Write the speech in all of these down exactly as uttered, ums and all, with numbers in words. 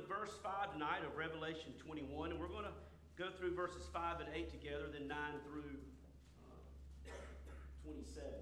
verse five tonight of Revelation twenty-one, and we're going to go through verses five and eight together, then nine through uh, twenty-seven.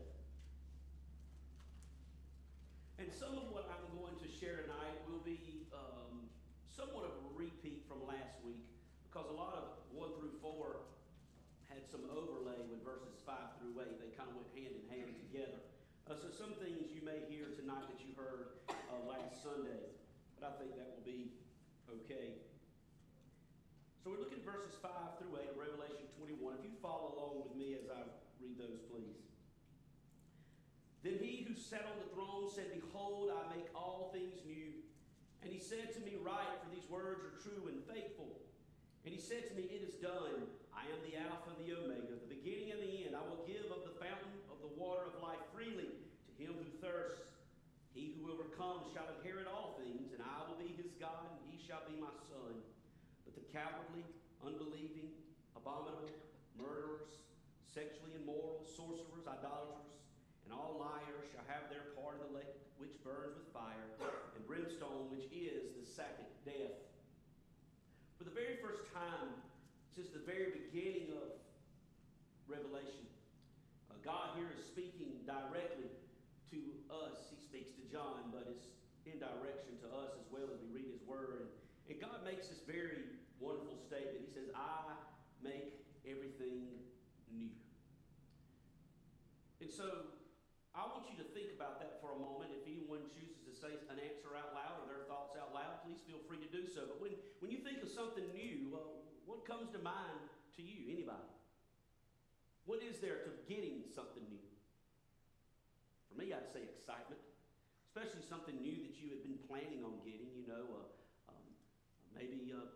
And some of what I'm going to share tonight will be um, somewhat of a repeat from last week, because a lot of one through four had some overlay with verses five through eight. They kind of went hand in hand together. Uh, so some things you may hear tonight that you heard uh, last Sunday, but I think that will be okay. So we're looking at verses five through eight of Revelation twenty-one. If you follow along with me as I read those, please. Then he who sat on the throne said, "Behold, I make all things new." And he said to me, "Write, for these words are true and faithful." And he said to me, "It is done. I am the Alpha and the Omega, the beginning and the end. I will give of the fountain of the water of life freely to him who thirsts. He who overcomes shall inherit all things, and I will be his God, and he shall be my son. But the cowardly, unbelieving, abominable, murderers, sexually immoral, sorcerers, idolaters, and all liars shall have their part in the lake which burns with fire and brimstone, which is the second death." For the very first time since the very beginning of Revelation, uh, God here is speaking directly to us. He speaks to John, but it's in direction to us as well as we read his word. And, and God makes this very wonderful statement. He says, "I make everything new." And so I want you to think about that for a moment. If anyone chooses to say an answer out loud or their thoughts out loud, please feel free to do so. But when, when you think of something new, uh, what comes to mind to you? Anybody? What is there to getting something new? For me, I'd say excitement, especially something new that you had been planning on getting, you know, uh, um, maybe a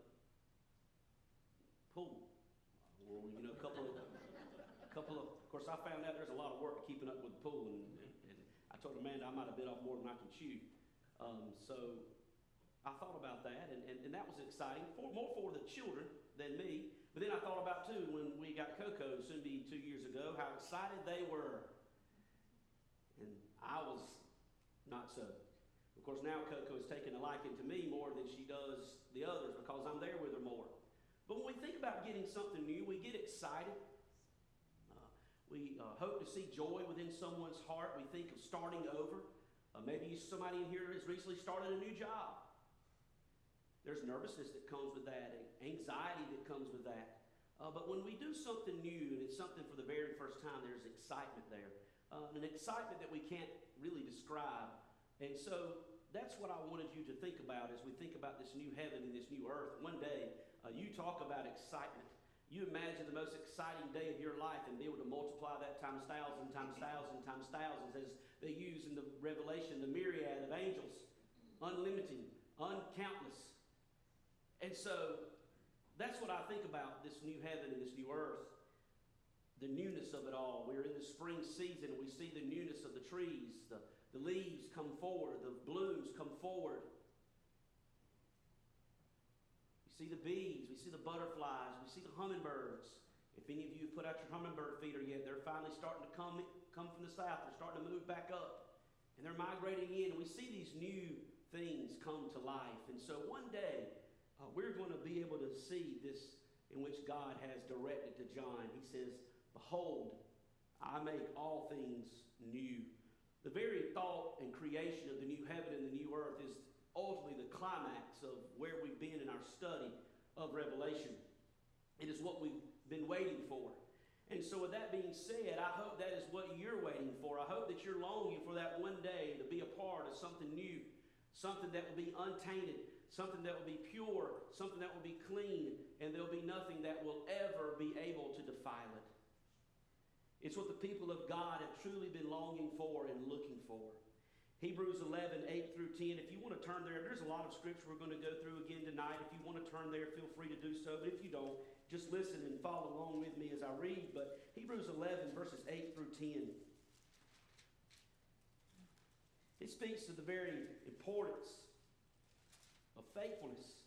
pool, or, you know, a couple of, a couple of, of course, I found out there's a lot of work keeping up with the pool, and, and I told Amanda I might have bit off more than I can chew. Um, so I thought about that, and, and, and that was exciting, for, more for the children than me. But then I thought about, too, when we got Coco, soon to be two years ago, how excited they were. And I was not so. Of course, now Coco has taken a liking to me more than she does the others because I'm there with her more. But when we think about getting something new, we get excited. Uh, we uh, hope to see joy within someone's heart. We think of starting over. Uh, maybe somebody in here has recently started a new job. There's nervousness that comes with that, anxiety that comes with that. Uh, but when we do something new, and it's something for the very first time, there's excitement there. Uh, an excitement that we can't really describe. And so that's what I wanted you to think about as we think about this new heaven and this new earth. One day, uh, you talk about excitement. You imagine the most exciting day of your life and be able to multiply that times thousand, times thousand, times thousands, as they use in the Revelation, the myriad of angels, unlimited, uncountless. And so that's what I think about this new heaven and this new earth. The newness of it all. We're in the spring season and we see the newness of the trees. The, the leaves come forward. The blooms come forward. We see the bees. We see the butterflies. We see the hummingbirds. If any of you have put out your hummingbird feeder yet, they're finally starting to come, come from the south. They're starting to move back up. And they're migrating in. And we see these new things come to life. And so one day, uh, we're going to be able to see this in which God has directed to John. He says, "Behold, I make all things new." The very thought and creation of the new heaven and the new earth is ultimately the climax of where we've been in our study of Revelation. It is what we've been waiting for. And so with that being said, I hope that is what you're waiting for. I hope that you're longing for that one day to be a part of something new, something that will be untainted, something that will be pure, something that will be clean, and there'll be nothing that will ever be able to defile it. It's what the people of God have truly been longing for and looking for. Hebrews eleven, eight through ten. If you want to turn there, there's a lot of scripture we're going to go through again tonight. If you want to turn there, feel free to do so. But if you don't, just listen and follow along with me as I read. But Hebrews eleven, verses eight through ten. It speaks to the very importance of faithfulness.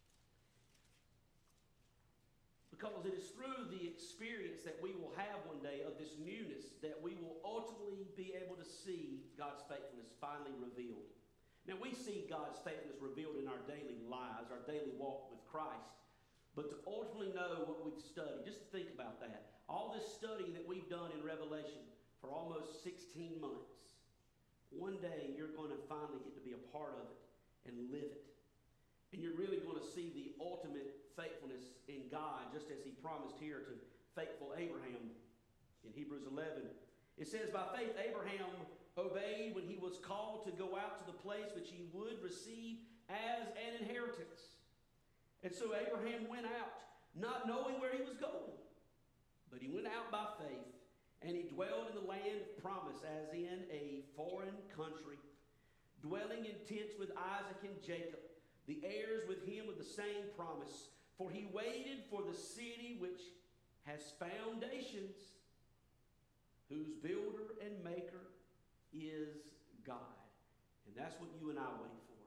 Because it is through the experience that we will have one day of this newness that we will ultimately be able to see God's faithfulness finally revealed. Now, we we see God's faithfulness revealed in our daily lives, our daily walk with Christ. But to ultimately know what we've studied, just think about that. All this study that we've done in Revelation for almost sixteen months, one day you're going to finally get to be a part of it and live it. And you're really going to see the ultimate faithfulness in God, just as he promised here to faithful Abraham in Hebrews eleven. It says, by faith Abraham obeyed when he was called to go out to the place which he would receive as an inheritance. And so Abraham went out, not knowing where he was going. But he went out by faith, and he dwelled in the land of promise, as in a foreign country, dwelling in tents with Isaac and Jacob, the heirs with him of the same promise. For he waited for the city which has foundations, whose builder and maker is God. And that's what you and I wait for.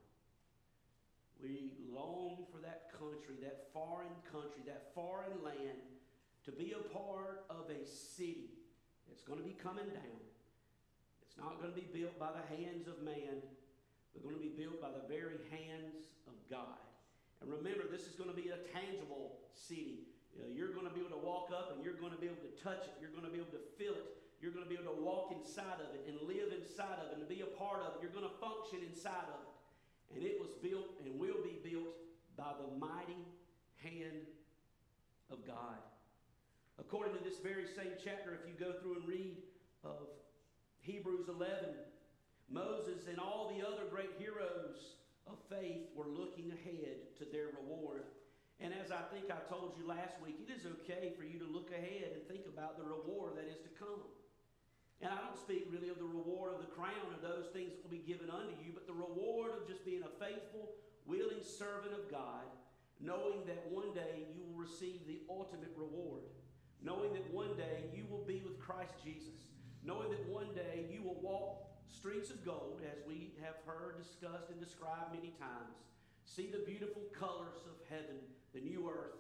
We long for that country, that foreign country, that foreign land, to be a part of a city that's going to be coming down. It's not going to be built by the hands of man, but going to be built by the very hands of God. And remember, this is going to be a tangible city. You know, you're going to be able to walk up and you're going to be able to touch it. You're going to be able to feel it. You're going to be able to walk inside of it and live inside of it and be a part of it. You're going to function inside of it. And it was built and will be built by the mighty hand of God. According to this very same chapter, if you go through and read of Hebrews eleven, Moses and all the other great heroes of faith were looking ahead to their reward. And as I think I told you last week, it is okay for you to look ahead and think about the reward that is to come. And I don't speak really of the reward of the crown or those things that will be given unto you, but the reward of just being a faithful, willing servant of God, knowing that one day you will receive the ultimate reward, knowing that one day you will be with Christ Jesus, knowing that one day you will walk streets of gold, as we have heard discussed and described many times, see the beautiful colors of heaven, the new earth,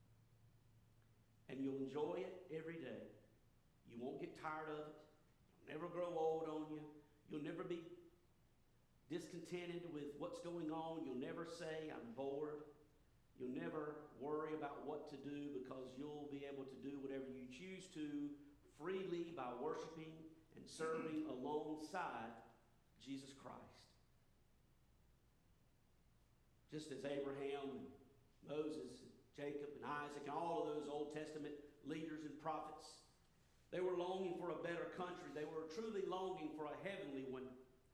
and you'll enjoy it every day. You won't get tired of it. It'll never grow old on you. You'll never be discontented with what's going on. You'll never say, I'm bored. You'll never worry about what to do, because you'll be able to do whatever you choose to freely by worshiping and serving alongside Jesus Christ. Just as Abraham and Moses and Jacob and Isaac and all of those Old Testament leaders and prophets, they were longing for a better country. They were truly longing for a heavenly one.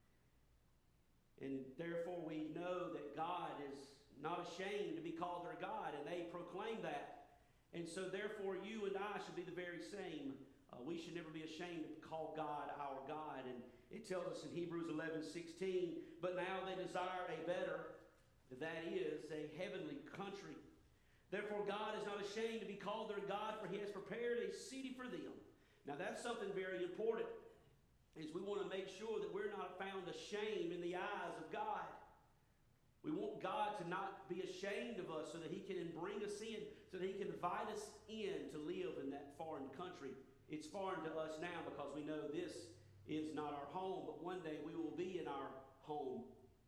And therefore we know that God is not ashamed to be called their God, and they proclaim that. And so therefore you and I should be the very same. Uh, we should never be ashamed to call God our God. And it tells us in Hebrews eleven sixteen, but now they desire a better, that is, a heavenly country. Therefore God is not ashamed to be called their God, for he has prepared a city for them. Now that's something very important, is we want to make sure that we're not found ashamed in the eyes of God. We want God to not be ashamed of us, so that he can bring us in, so that he can invite us in to live in that foreign country. It's foreign to us now because we know this is not our home, but one day we will be in our home.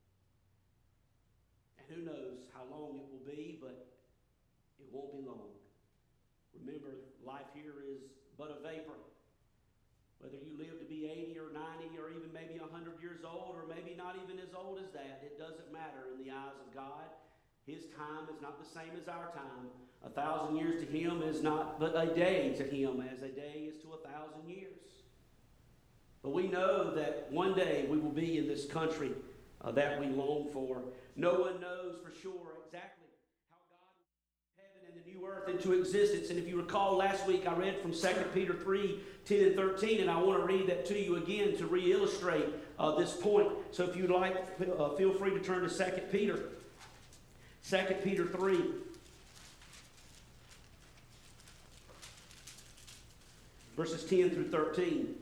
And who knows how long it will be, but it won't be long. Remember, life here is but a vapor. Whether you live to be eighty or ninety or even maybe one hundred years old, or maybe not even as old as that, it doesn't matter in the eyes of God. His time is not the same as our time. A thousand years to him is not but a day to him, as a day is to a thousand years. But we know that one day we will be in this country uh, that we long for. No one knows for sure exactly how God will put heaven and the new earth into existence. And if you recall last week, I read from Second Peter three, ten and thirteen, and I want to read that to you again to re-illustrate uh, this point. So if you'd like, uh, feel free to turn to Second Peter. Second Peter three. Verses ten through thirteen.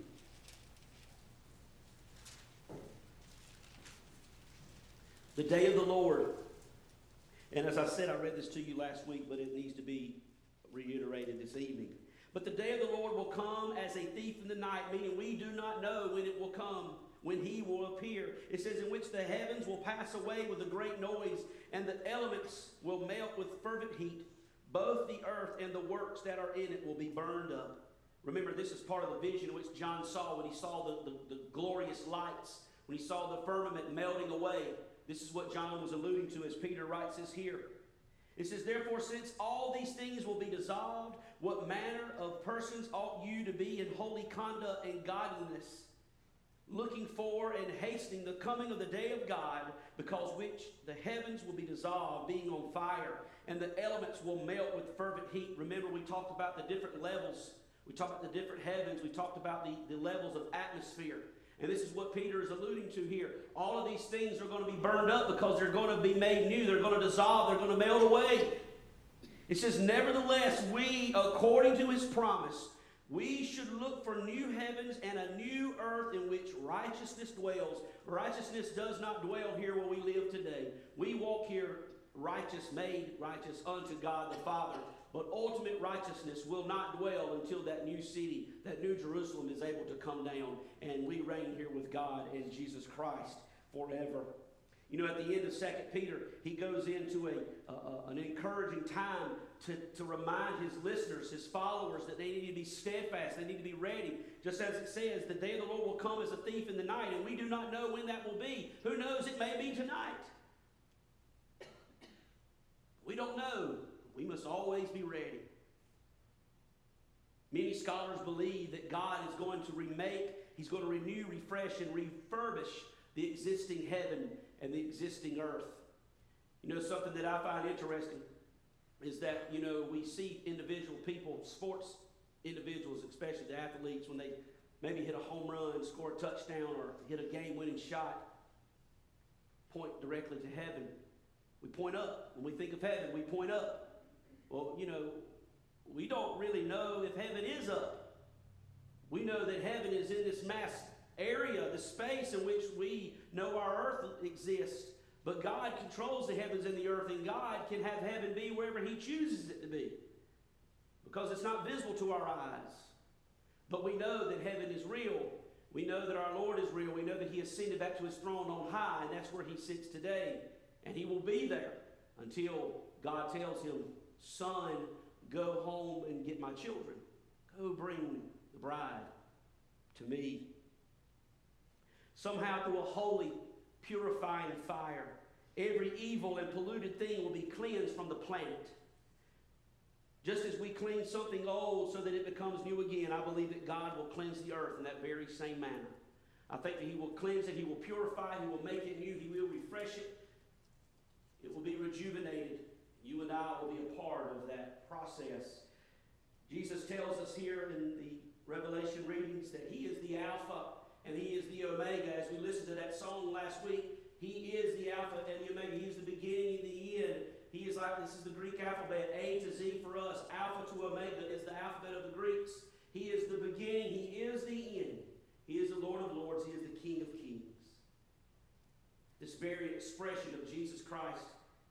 The day of the Lord. And as I said, I read this to you last week, but it needs to be reiterated this evening. But the day of the Lord will come as a thief in the night, meaning we do not know when it will come. when he will appear. It says, in which the heavens will pass away with a great noise, and the elements will melt with fervent heat. Both the earth and the works that are in it will be burned up. Remember, this is part of the vision which John saw when he saw the, the, the glorious lights, when he saw the firmament melting away. This is what John was alluding to as Peter writes this here. It says, therefore, since all these things will be dissolved, what manner of persons ought you to be in holy conduct and godliness, looking for and hastening the coming of the day of God, because which the heavens will be dissolved, being on fire, and the elements will melt with fervent heat. Remember, we talked about the different levels. We talked about the different heavens. We talked about the, the levels of atmosphere. And this is what Peter is alluding to here. All of these things are going to be burned up because they're going to be made new. They're going to dissolve. They're going to melt away. It says, nevertheless, we, according to his promise, we should look for new heavens and a new earth in which righteousness dwells. Righteousness does not dwell here where we live today. We walk here righteous, made righteous unto God the Father. But ultimate righteousness will not dwell until that new city, that new Jerusalem, is able to come down and we reign here with God and Jesus Christ forever. You know, at the end of Second Peter, he goes into a, uh, an encouraging time to, to remind his listeners, his followers, that they need to be steadfast, they need to be ready. Just as it says, the day of the Lord will come as a thief in the night, and we do not know when that will be. Who knows, it may be tonight. We don't know. We must always be ready. Many scholars believe that God is going to remake, he's going to renew, refresh, and refurbish the existing heaven and the existing earth. You know, something that I find interesting is that, you know, we see individual people, sports individuals, especially the athletes, when they maybe hit a home run, score a touchdown, or hit a game-winning shot, point directly to heaven. We point up. When we think of heaven, we point up. Well, you know, we don't really know if heaven is up. We know that heaven is in this mass area, the space in which we know our earth exists. But God controls the heavens and the earth, and God can have heaven be wherever he chooses it to be, because it's not visible to our eyes. But we know that heaven is real. We know that our Lord is real. We know that he ascended back to his throne on high, and that's where he sits today. And he will be there until God tells him, son, go home and get my children. Go bring the bride to me. Somehow through a holy, purifying fire, every evil and polluted thing will be cleansed from the planet. Just as we clean something old so that it becomes new again, I believe that God will cleanse the earth in that very same manner. I think that he will cleanse it, he will purify, he will make it new, he will refresh it. It will be rejuvenated. You and I will be a part of that process. Jesus tells us here in the Revelation readings that he is the Alpha and he is the Omega. As we listened to that song last week, he is the Alpha and the Omega. He is the beginning and the end. He is like, this is the Greek alphabet, A to Z for us. Alpha to Omega is the alphabet of the Greeks. He is the beginning. He is the end. He is the Lord of Lords. He is the King of Kings. This very expression of Jesus Christ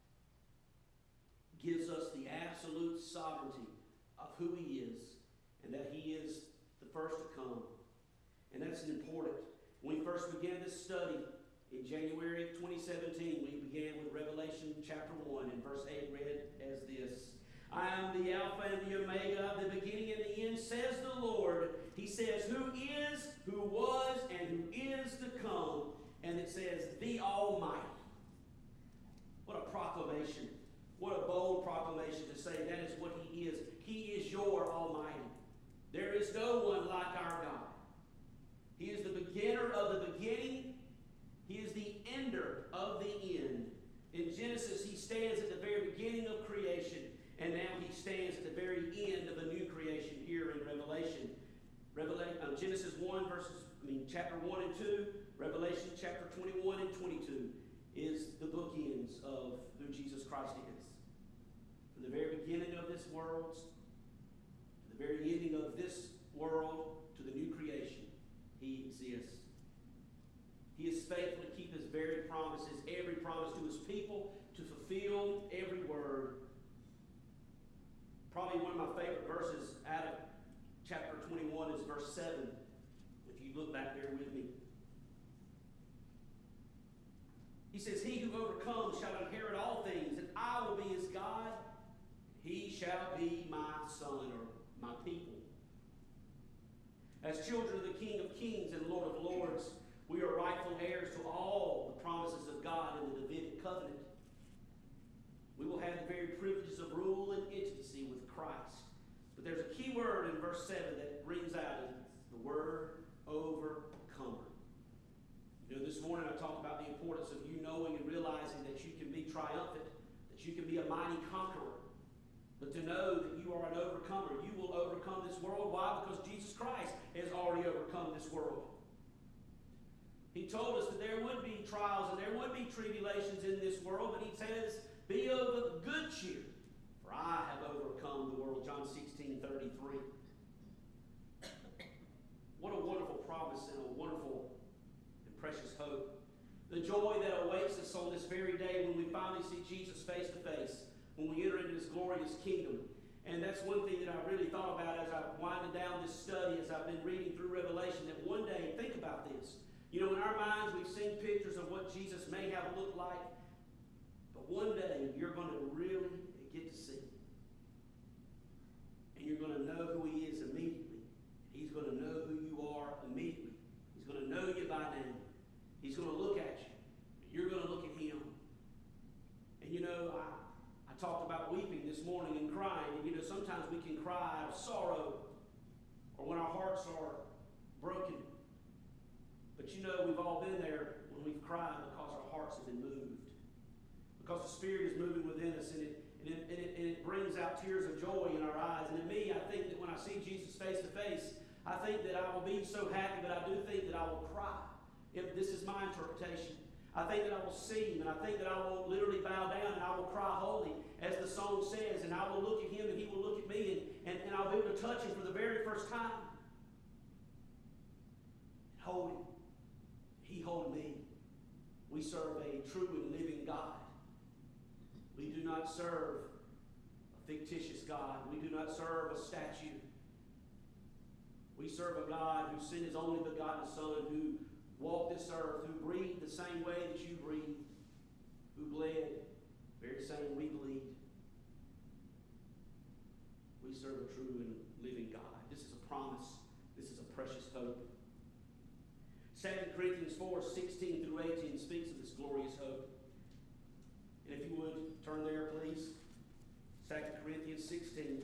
gives us the absolute sovereignty of who he is and that he is the first to come. And that's important. When we first began this study in January of twenty seventeen, we began with Revelation chapter one, and verse eight read as this. I am the Alpha and the Omega, the beginning and the end, says the Lord. He says, who is, who was, and who is to come. And it says, the Almighty. What a proclamation. What a bold proclamation to say that is what he is. He is your Almighty. There is no one like our God. He is the beginner of the beginning. He is the ender of the end. In Genesis, he stands at the very beginning of creation, and now he stands at the very end of a new creation here in Revelation. Revelation uh, Genesis one verses, I mean, chapter one and two, Revelation chapter twenty-one and twenty-two is the bookends of who Jesus Christ is. From the very beginning of this world, to the very ending of this world, to the new creation, he exists. He is faithful to keep his very promises, every promise to his people, to fulfill every word. Probably one of my favorite verses out of chapter twenty-one is verse seven. If you look back there with me. He says, he who overcomes shall inherit all things, and I will be his God. He shall be my son, or my people. As children of the King of Kings and Lord of Lords, we are rightful heirs to all the promises of God in the Davidic covenant. We will have the very privileges of rule and intimacy with Christ. But there's a key word in verse seven that rings out, and it's the word overcomer. You know, this morning I talked about the importance of you knowing and realizing that you can be triumphant, that you can be a mighty conqueror. But to know that you are an overcomer, you will overcome this world. Why? Because Jesus Christ has already overcome this world. He told us that there would be trials and there would be tribulations in this world, but he says, be of good cheer, for I have overcome the world. John sixteen thirty-three. What a wonderful promise and a wonderful and precious hope. The joy that awaits us on this very day when we finally see Jesus face to face, when we enter into his glorious kingdom. And that's one thing that I really thought about as I winded down this study, as I've been reading through Revelation, that one day, think about this. You know, in our minds, we've seen pictures of what Jesus may have looked like, but one day you're going to really get to see him. And you're going to know who he is immediately. He's going to know who you are immediately. He's going to know you by name. He's going to look at you. You're going to look at him. And you know, I, I talked about weeping this morning and crying. And you know, sometimes we can cry out of sorrow or when our hearts are broken. But you know, we've all been there when we've cried because our hearts have been moved. Because the Spirit is moving within us, and it, and it, and it, and it brings out tears of joy in our eyes. And in me, I think that when I see Jesus face to face, I think that I will be so happy, but I do think that I will cry. If this is my interpretation. I think that I will see him, and I think that I will literally bow down and I will cry holy, as the song says, and I will look at him and he will look at me, and, and, and I'll be able to touch him for the very first time. Hold him. He hold me. We serve a true and living God. We do not serve a fictitious God. We do not serve a statue. We serve a God who sent his only begotten Son, who walked this earth, who breathed the same way that you breathe, who bled the very same we bleed. We serve a true and living God. This is a promise. This is a precious hope. Second Corinthians four, sixteen through eighteen speaks of this glorious hope. And if you would, turn there, please. Second Corinthians sixteen.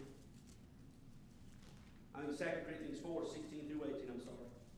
I mean, Second Corinthians four, sixteen through eighteen, I'm sorry.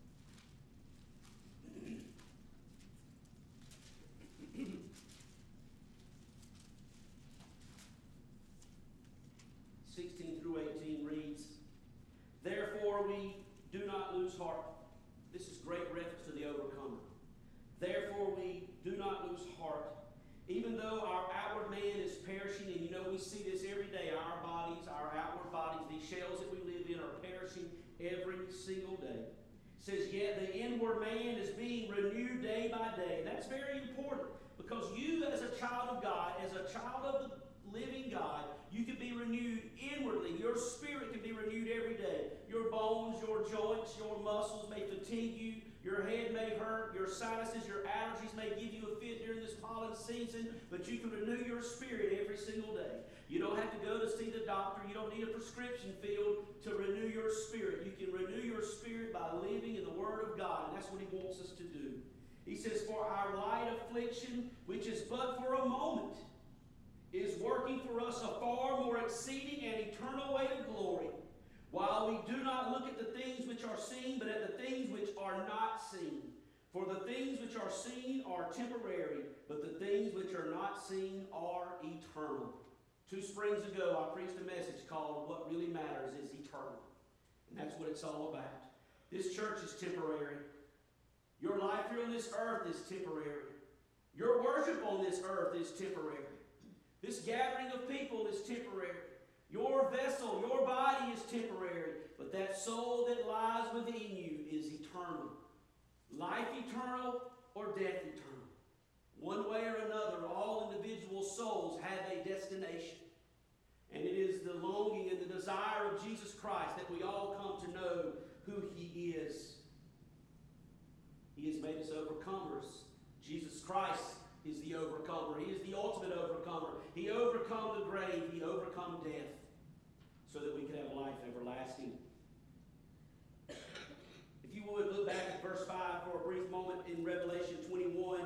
sixteen through eighteen reads, therefore we do not lose heart. This is great reference to the overcomer. Therefore we do not lose heart. Even though our outward man is perishing, and you know we see this every day, our bodies, our outward bodies, these shells that we live in are perishing every single day. It says, yet the inward man is being renewed day by day. That's very important, because you as a child of God, as a child of the living God, you can be renewed inwardly. Your spirit can be renewed every day. Your bones, your joints, your muscles may fatigue you. Your head may hurt. Your sinuses, your allergies may give you a fit during this pollen season, but you can renew your spirit every single day. You don't have to go to see the doctor. You don't need a prescription filled to renew your spirit. You can renew your spirit by living in the Word of God, and that's what he wants us to do. He says, for our light affliction, which is but for a moment, is working for us a far more exceeding and eternal weight of glory, while we do not look at the things which are seen, but at the things which are not seen. For the things which are seen are temporary, but the things which are not seen are eternal. Two springs ago, I preached a message called What Really Matters is Eternal. And that's what it's all about. This church is temporary. Your life here on this earth is temporary. Your worship on this earth is temporary. This gathering of people is temporary. Your vessel, your body is temporary, but that soul that lies within you is eternal. Life eternal or death eternal. One way or another, all individual souls have a destination. And it is the longing and the desire of Jesus Christ that we all come to know who he is. He has made us overcomers. Jesus Christ is the overcomer. He is the ultimate overcomer. He overcome the grave. He overcome death so that we could have life everlasting. If you would, look back at verse five for a brief moment in Revelation twenty-one.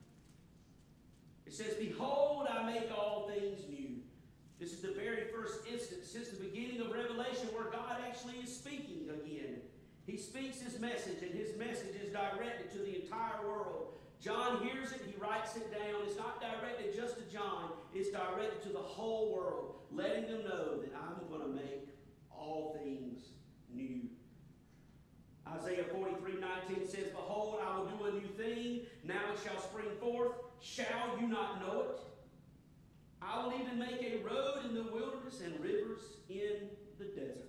It says, "Behold, I make all things new." This is the very first instance since the beginning of Revelation where God actually is speaking again. He speaks his message, and his message is directed to the entire world. John hears it, he writes it down. It's not directed just to John, it's directed to the whole world, letting them know that I'm going to make all things new. Isaiah forty-three nineteen says, "Behold, I will do a new thing. Now it shall spring forth. Shall you not know it? I will even make a road in the wilderness and rivers in the desert."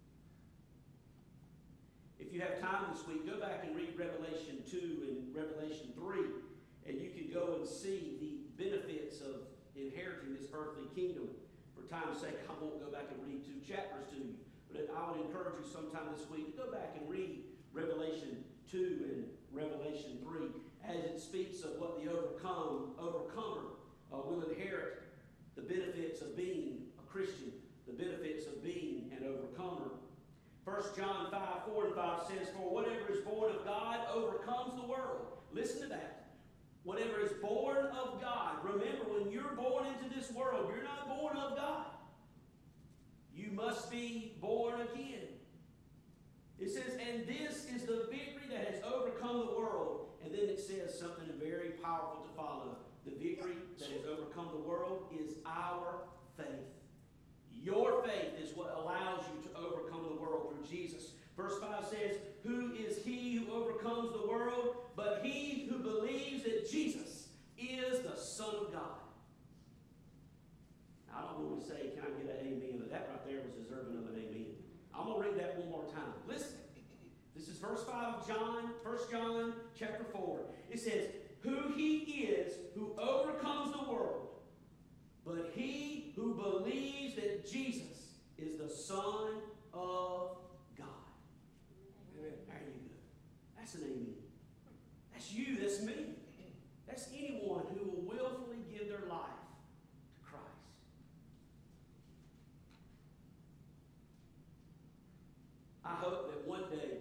If you have time this week, go back and read Revelation two and Revelation three, and you can go and see the benefits of inheriting this earthly kingdom. For time's sake, I won't go back and read two chapters to you, but I would encourage you sometime this week to go back and read Revelation two and Revelation three, as it speaks of what the overcome overcomer uh, will inherit, the benefits of being a Christian, the benefits of being an overcomer. First John five, four and five says, "For whatever is born of God overcomes the world." Listen to that. Whatever is born of God. Remember, when you're born into this world, you're not born of God. You must be born again. It says, "And this is the victory that has overcome the world." And then it says something very powerful to follow. The victory that has overcome the world is our faith. Your faith is what allows you to overcome the world through Jesus. Verse five says, "Who is he who overcomes the world? But he who believes that Jesus is the Son of God." Now, I don't normally say, "Can I get an amen?" But that right there was deserving of an amen. I'm going to read that one more time. Listen. This is verse five of John, First John chapter four. It says, "Who he is who overcomes the world, but he who believes that Jesus is the Son of God." Amen. There you go. That's an amen. That's you. That's me. That's anyone who will willfully give their life to Christ. I hope that one day,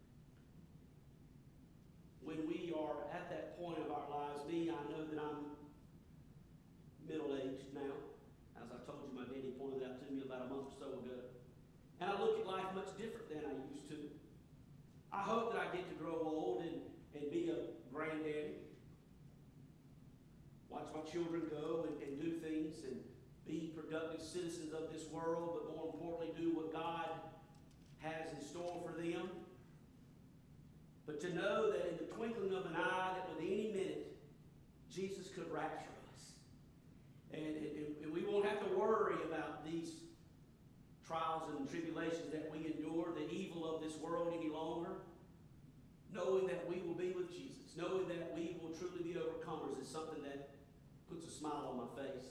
when we are at that point of our lives, me, I know that I'm middle-aged now. As I told you, my daddy pointed that out to me about a month or so ago. And I look at life much different than I used to. I hope that I get to grow old and, and be a granddaddy. Watch my children go and, and do things and be productive citizens of this world, but more importantly, do what God has in store for them. But to know that in the twinkling of an eye, that with any minute, Jesus could rapture us. And, and, and we won't have to worry about these trials and tribulations that we endure, the evil of this world any longer. Knowing that we will be with Jesus, knowing that we will truly be overcomers is something that puts a smile on my face.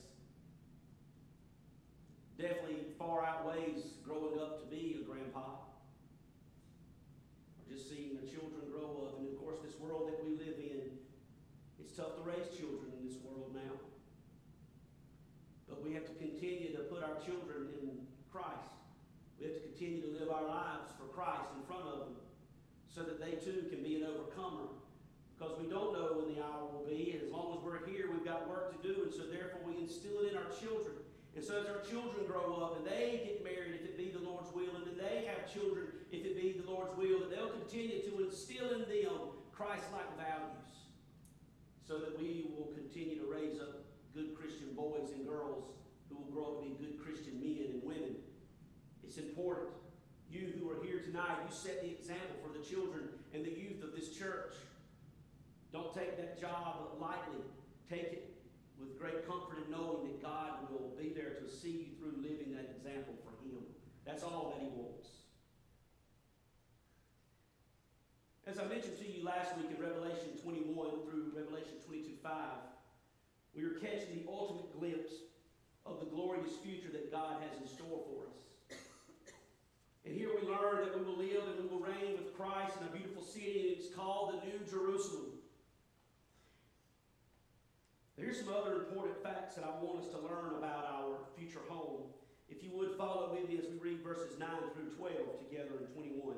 Definitely far outweighs growing up to be a grandpa. Or just seeing the children grow up. And of course, this world that we live in, it's tough to raise children in this world now. But we have to continue to put our children in Christ. We have to continue to live our lives for Christ in front of them, so that they too can be an overcomer. Because we don't know when the hour will be, and as long as we're here, we've got work to do, and so therefore we instill it in our children. And so as our children grow up and they get married, if it be the Lord's will, and then they have children, if it be the Lord's will, that they'll continue to instill in them Christ-like values, so that we will continue to raise up good Christian boys and girls who will grow up to be good Christian men and women. It's important. You who are here tonight, you set the example for the children and the youth of this church. Don't take that job lightly. Take it with great comfort in knowing that God will be there to see you through living that example for Him. That's all that He wants. As I mentioned to you last week in Revelation twenty-one through Revelation twenty-two five, we are catching the ultimate glimpse of the glorious future that God has in store for us. And here we learn that we will live and we will reign with Christ in a beautiful city, and it's called the New Jerusalem. here's some other important facts that I want us to learn about our future home. If you would follow with me as we read verses nine through twelve together in twenty-one.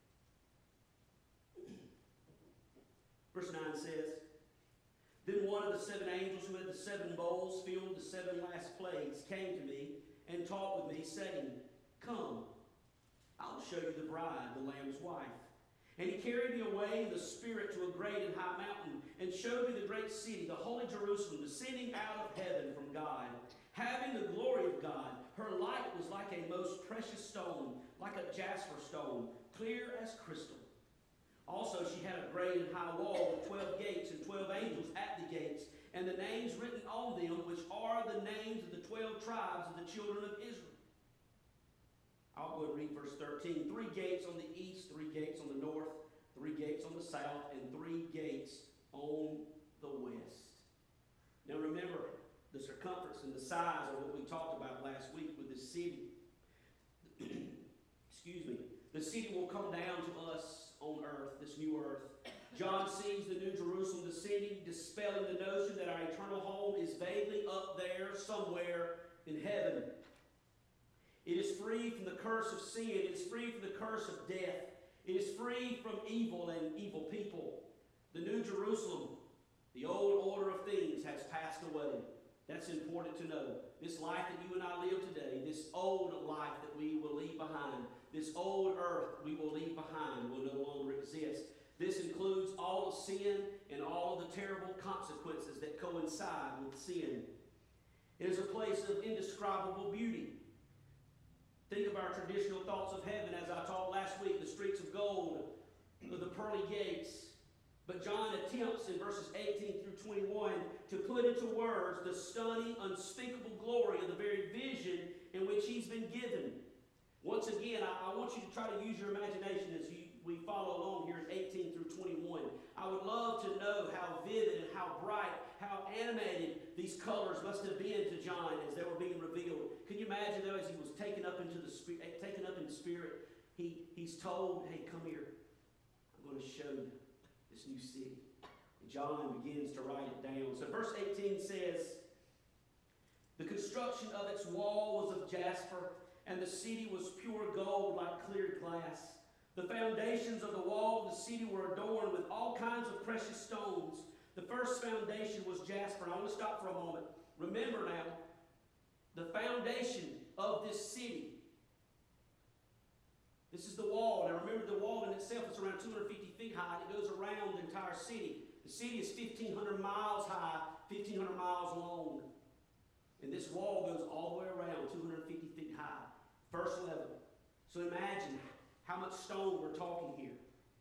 Verse nine says, Then one of the seven angels who had the seven bowls filled with the seven last plagues came to me and talked with me, saying, Come, I'll show you the bride, the Lamb's wife. And he carried me away in the Spirit to a great and high mountain, and showed me the great city, the holy Jerusalem, descending out of heaven from God, having the glory of God. Her light was like a most precious stone, like a jasper stone, clear as crystal. Also she had a great and high wall with twelve gates and twelve angels at the gates, and the names written on them, which are the names of the twelve tribes of the children of Israel. I'll go and read verse thirteen. Three gates on the east, three gates on the north, three gates on the south, and three gates on the west. Now remember, the circumference and the size of what we talked about last week with the city. Excuse me. The city will come down to us on earth, this new earth. John sees the new Jerusalem descending, dispelling the notion that our eternal home is vaguely up there somewhere in heaven. It is free from the curse of sin. It is free from the curse of death. It is free from evil and evil people. The new Jerusalem, the old order of things, has passed away. That's important to know. This life that you and I live today, this old life that we will leave behind, this old earth we will leave behind will no longer exist. This includes all of sin and all of the terrible consequences that coincide with sin. It is a place of indescribable beauty. Think of our traditional thoughts of heaven, as I taught last week, the streets of gold, the pearly gates. But John attempts in verses eighteen through twenty-one to put into words the stunning, unspeakable glory of the very vision in which he's been given. Once again, I, I want you to try to use your imagination as you, we follow along here in eighteen through twenty-one. I would love to know how vivid and how bright, how animated these colors must have been to John as they were being revealed. Can you imagine, though, as he was taken up into the spirit, taken up in the spirit, he, he's told, hey, come here. I'm going to show you this new city. And John begins to write it down. So verse eighteen says, the construction of its wall was of jasper, and the city was pure gold like clear glass. The foundations of the wall of the city were adorned with all kinds of precious stones. The first foundation was jasper. And I want to stop for a moment. Remember now, the foundation of this city. This is the wall. Now remember, the wall in itself is around two hundred fifty feet high. It goes around the entire city. The city is fifteen hundred miles high, fifteen hundred miles long. And this wall goes all the way around, two hundred fifty feet high. First level. So imagine how much stone we're talking here.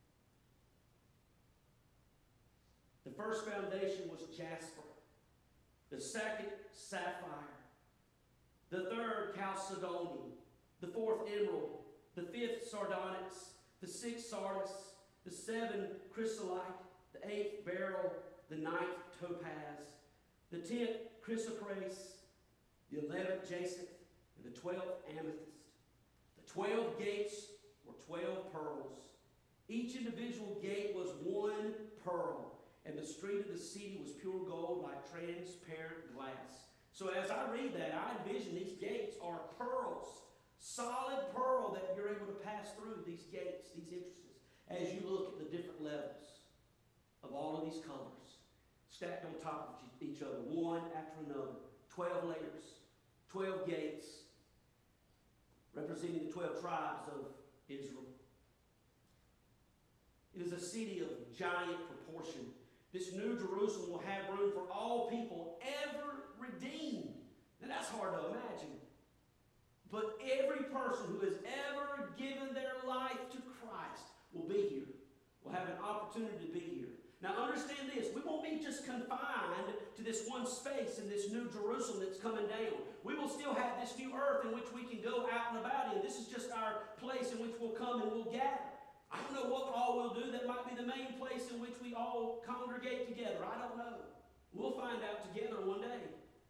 The first foundation was jasper. The second, sapphire. The third, chalcedony. The fourth, emerald. The fifth, sardonyx. The sixth, sardis. The seventh, chrysolite. The eighth, beryl. The ninth, topaz. The tenth, chrysoprase. The eleventh, jacinth. And the twelfth, amethyst. The twelve gates were twelve pearls. Each individual gate was one pearl. And the street of the city was pure gold like transparent glass. So as I read that, I envision these gates are pearls. Solid pearl that you're able to pass through these gates, these entrances, as you look at the different levels of all of these colors, stacked on top of each other, one after another. Twelve layers, twelve gates, representing the twelve tribes of Israel. It is a city of giant proportion. This new Jerusalem will have room for all people ever redeemed. Now that's hard to imagine. But every person who has ever given their life to Christ will be here, will have an opportunity to be here. Now understand this, we won't be just confined to this one space in this new Jerusalem that's coming down. We will still have this new earth in which we can go out and about in. This is just our place in which we'll come and we'll gather. I don't know what all we'll do. That might be the main place in which we all congregate together. I don't know. We'll find out together one day.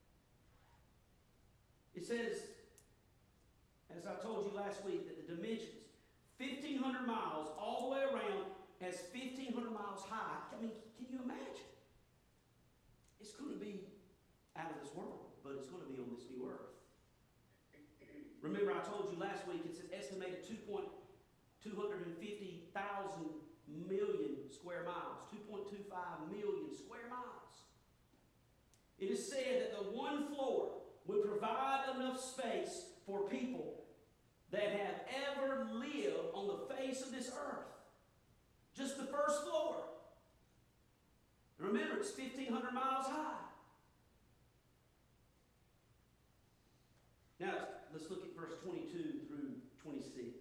It says, as I told you last week, that the dimensions, fifteen hundred miles all the way around, as fifteen hundred miles high. I mean, can you imagine? It's going to be world, but it's going to be on this new earth. Remember, I told you last week it's an estimated two hundred fifty thousand million square miles, two point two five million square miles. It is said that the one floor would provide enough space for people that have ever lived on the face of this earth. Just the first floor. Remember, it's fifteen hundred miles high. Now, let's look at verse twenty-two through twenty-six.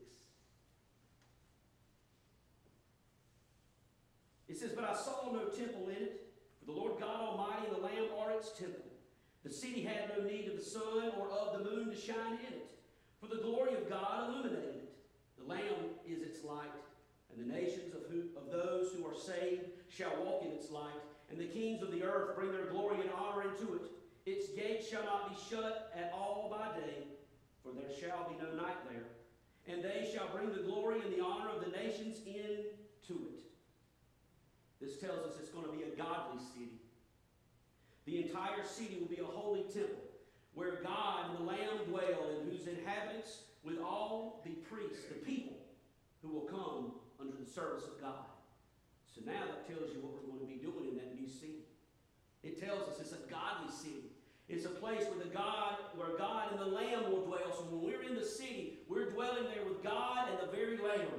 It says, "But I saw no temple in it, for the Lord God Almighty and the Lamb are its temple. The city had no need of the sun or of the moon to shine in it, for the glory of God illuminated it. The Lamb is its light, and the nations of, who, of those who are saved shall walk in its light, and the kings of the earth bring their glory and honor into it. Its gates shall not be shut at all by day, for there shall be no night there. And they shall bring the glory and the honor of the nations into it." This tells us it's going to be a godly city. The entire city will be a holy temple, where God and the Lamb dwell, and whose inhabitants with all the priests, the people, who will come under the service of God. So now that tells you what we're going to be doing in that new city. It tells us it's a godly city. It's a place where the God, where God and the Lamb will dwell. So when we're in the city, we're dwelling there with God and the very Lamb.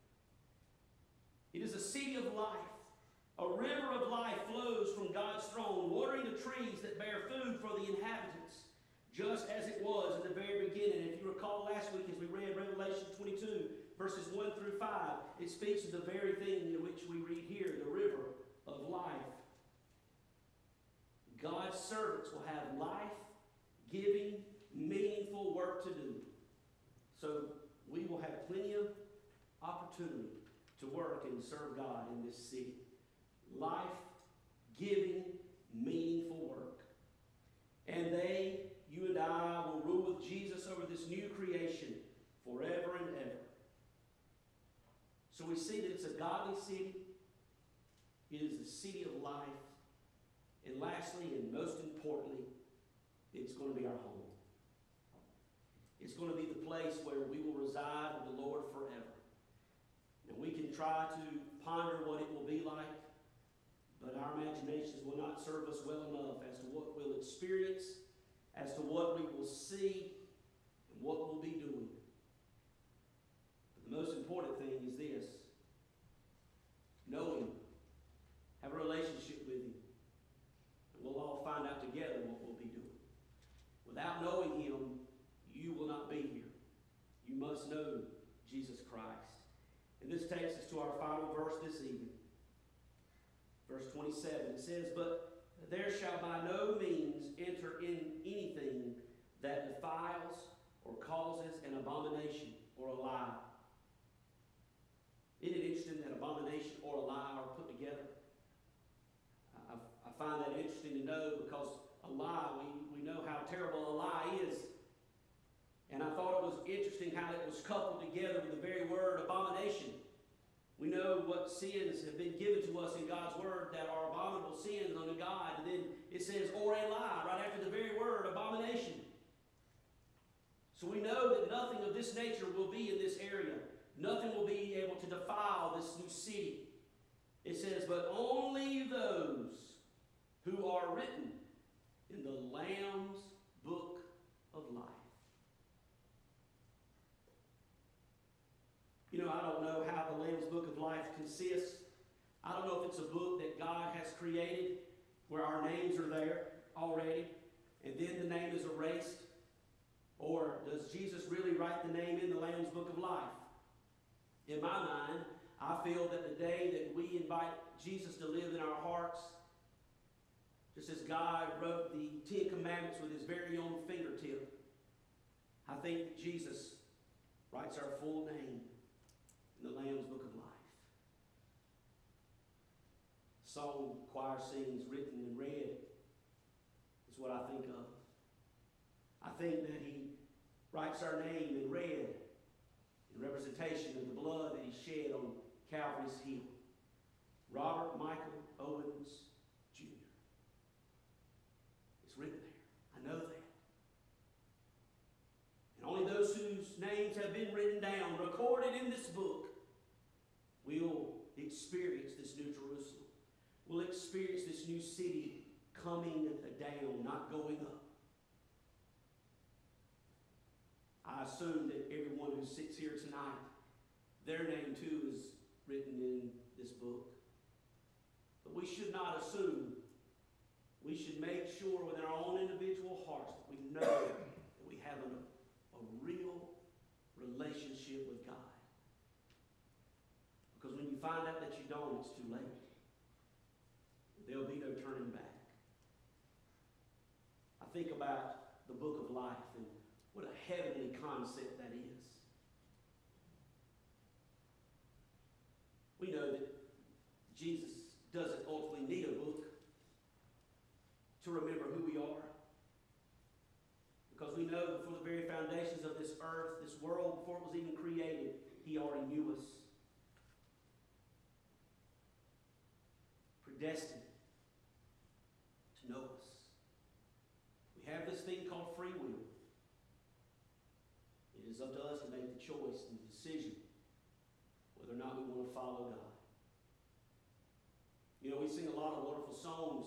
It is a city of life. A river of life flows from God's throne, watering the trees that bear food for the inhabitants, just as it was in the very beginning. If you recall last week as we read Revelation twenty-two, verses one through five, it speaks of the very thing in which we read here, the river of life. God's servants will have life-giving, meaningful work to do. So we will have plenty of opportunity to work and serve God in this city. Life-giving, meaningful work. And they, you and I, will rule with Jesus over this new creation forever and ever. So we see that it's a godly city. It is the city of life. And lastly, and most importantly, it's going to be our home. It's going to be the place where we will reside with the Lord forever. And we can try to ponder what it will be like, but our imaginations will not serve us well enough as to what we'll experience, as to what we will see, and what we'll be doing. But the most important thing is this: know Him, have a relationship with Him, and we'll all find out together what we'll be doing. Without knowing Him, you will not be here. You must know Jesus Christ. And this takes us to our final verse this evening. Verse twenty-seven, it says, "But there shall by no means enter in anything that defiles or causes an abomination or a lie." Isn't it interesting that abomination or a lie are put together? I, I find that interesting to know, because a lie, we, we know how terrible a lie is. And I thought it was interesting how it was coupled together with the very word abomination. We know what sins have been given to us in God's word that are abominable sins unto God. And then it says, or a lie, right after the very word, abomination. So we know that nothing of this nature will be in this area. Nothing will be able to defile this new city. It says, but only those who are written in the Lamb's book of life. You know, I don't know how the Lamb's Book of Life consists. I don't know if it's a book that God has created where our names are there already, and then the name is erased. Or does Jesus really write the name in the Lamb's Book of Life? In my mind, I feel that the day that we invite Jesus to live in our hearts, just as God wrote the Ten Commandments with His very own fingertip, I think that Jesus writes our full name in the Lamb's Book of Life. Song choir sings, written and read, is what I think of. I think that He writes our name in red in representation of the blood that He shed on Calvary's hill. Robert Michael Owens Junior It's written there. will experience this new city coming down, not going up. I assume that everyone who sits here tonight, their name too is written in this book. But we should not assume. We should make sure within our own individual hearts that we know that we have a, a real relationship with God. Because when you find out that you don't, it's too late. There'll be no turning back. I think about the book of life and what a heavenly concept that is. We know that Jesus doesn't ultimately need a book to remember who we are. Because we know before the very foundations of this earth, this world, before it was even created, He already knew us. Predestined to know us. We have this thing called free will. It is up to us to make the choice and the decision whether or not we want to follow God. You know, we sing a lot of wonderful songs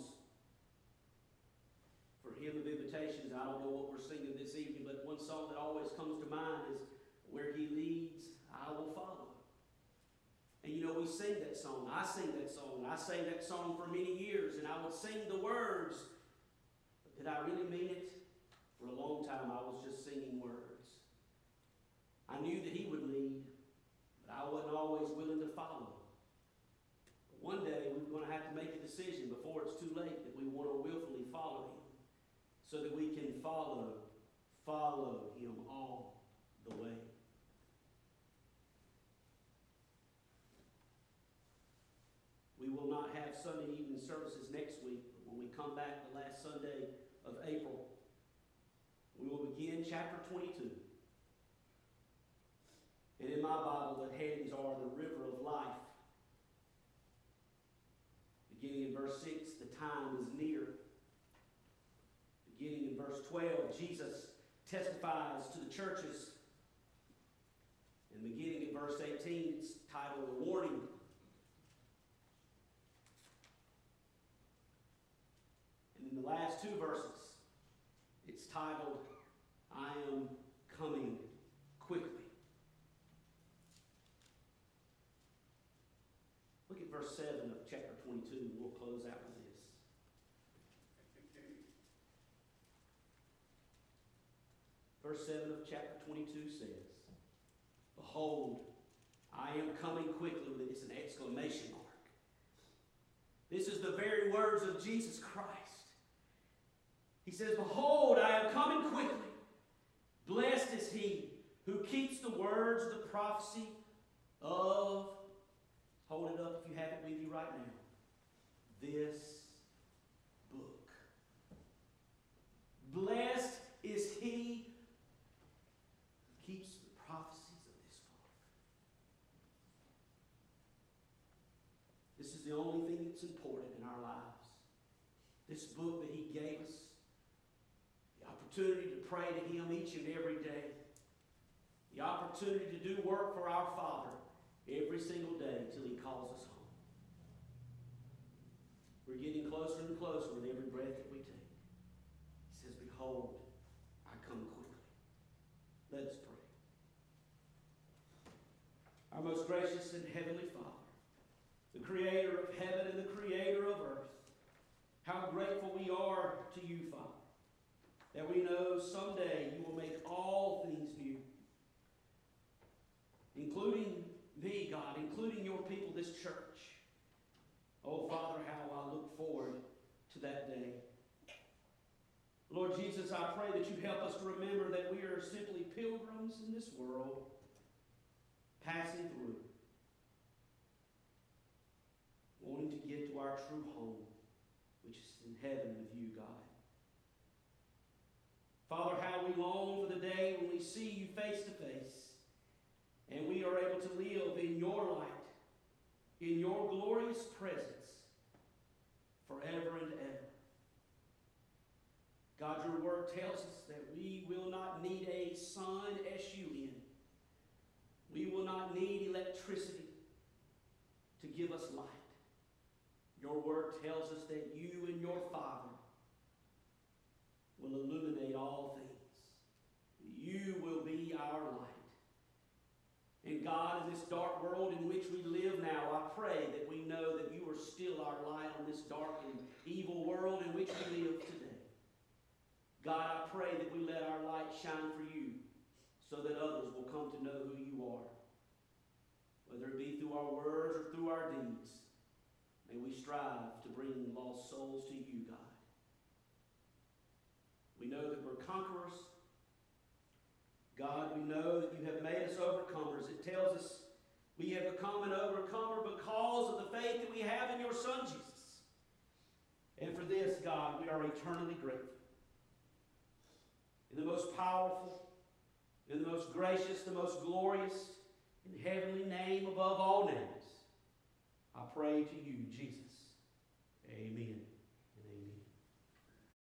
for Hymn of Invitations. I don't know what we're singing this evening, but one song that always comes to mind is, "Where He leads, I will follow." And you know, we sing that song. I sing that song. I sang that song for many years, and I would sing the words. But did I really mean it? For a long time, I was just singing words. I knew that He would lead, but I wasn't always willing to follow. But one day, we're going to have to make a decision before it's too late that we want to willfully follow Him, so that we can follow, follow Him all the way. We will not have Sunday evening services next week, but when we come back the last Sunday of April, we will begin chapter twenty-two. And in my Bible, the headings are the river of life. Beginning in verse six, the time is near. Beginning in verse twelve, Jesus testifies to the churches. And beginning in verse eighteen, it's titled "A Warning." And in the last two verses, it's titled, "I am coming quickly." Look at verse seven of chapter twenty-two, and we'll close out with this. Verse seven of chapter twenty-two says, "Behold, I am coming quickly." It's an exclamation mark. This is the very words of Jesus Christ. He says, "Behold, I am coming quickly. Blessed is he who keeps the words of the prophecy of," hold it up if you have it with you right now, "this book." Blessed is he who keeps the prophecies of this book. This is the only thing that's important in our lives. This book that He gave us. The opportunity to pray to Him each and every day. The opportunity to do work for our Father every single day until He calls us home. We're getting closer and closer with every breath that we take. He says, "Behold, I come quickly." Let us pray. Our most gracious and heavenly Father, the Creator of heaven and the Creator of earth, how grateful we are to You, Father, that we know someday You will make all things new, including me, God, including Your people, this church. Oh, Father, how I look forward to that day. Lord Jesus, I pray that You help us to remember that we are simply pilgrims in this world, passing through, wanting to get to our true home, which is in heaven with You, God. Father, how we long for the day when we see You face to face, and we are able to live in Your light, in Your glorious presence, forever and ever. God, Your word tells us that we will not need a sun, S U N. We will not need electricity to give us light. Your word tells us that you and your Father will illuminate all things. You will be our light. And God, in this dark world in which we live now, I pray that we know that you are still our light on this dark and evil world in which we live today. God, I pray that we let our light shine for you so that others will come to know who you are. Whether it be through our words or through our deeds, may we strive to bring lost souls to you, God. We know that we're conquerors. God, we know that you have made us overcomers. It tells us we have become an overcomer because of the faith that we have in your Son, Jesus. And for this, God, we are eternally grateful. In the most powerful, in the most gracious, the most glorious, and heavenly name above all names, I pray to you, Jesus.